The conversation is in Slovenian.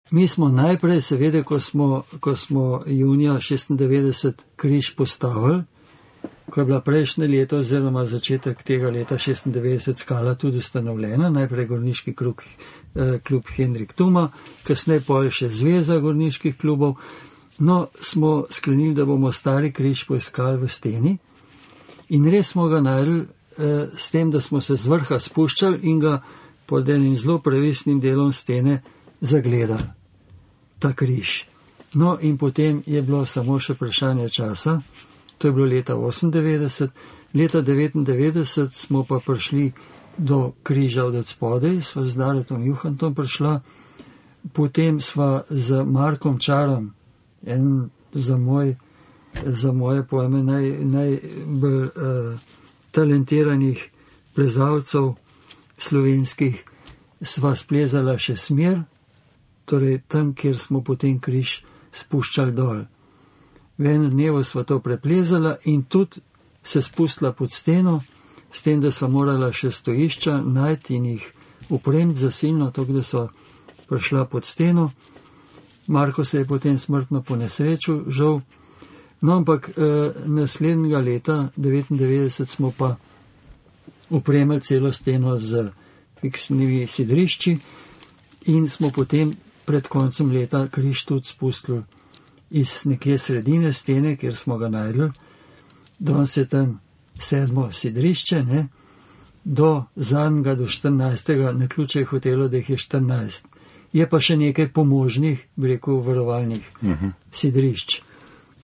Mi smo najprej, seveda, ko smo junija 96 križ postavili, ko je bila prejšnje leto oziroma začetek tega leta 96 skala tudi ustanovljena, najprej gorniški klub Henrik Tuma, kasneje pol še zveza gorniških klubov. No, smo sklenili, da bomo stari križ poiskali v steni in res smo ga našli s tem, da smo se z vrha spuščali in ga pod enim zelo previsnim delom stene zagledali, ta križ. No, in potem je bilo samo še vprašanje časa, to je bilo leta 98, leta 99 smo pa prišli do križa od spodaj, sva z Daretom Juhantom prišla, potem sva z Markom Čarom, en za moje pojme najbolj talentiranih plezalcev slovenskih, sva splezala še smer, torej tam, kjer smo potem križ spuščali dol. V enem dnevu sva to preplezala in tudi se spustila pod steno, s tem, da sva morala še stojišča najti in jih upremiti zasilno, tako da sva prišla pod steno. Marko se je potem smrtno ponesrečil, žal. No, ampak naslednjega leta, 99, smo pa upremili celo steno z fiksnimi sidrišči in smo potem pred koncem leta križ tudi spustili iz nekje sredine stene, kjer smo ga najdli. Danes je tam 7. sidrišče, ne? Do zadnjega, do 14. na ključe je hotelo, da jih je 14. Je pa še nekaj pomožnih, bi rekel, varovalnih sidrišč.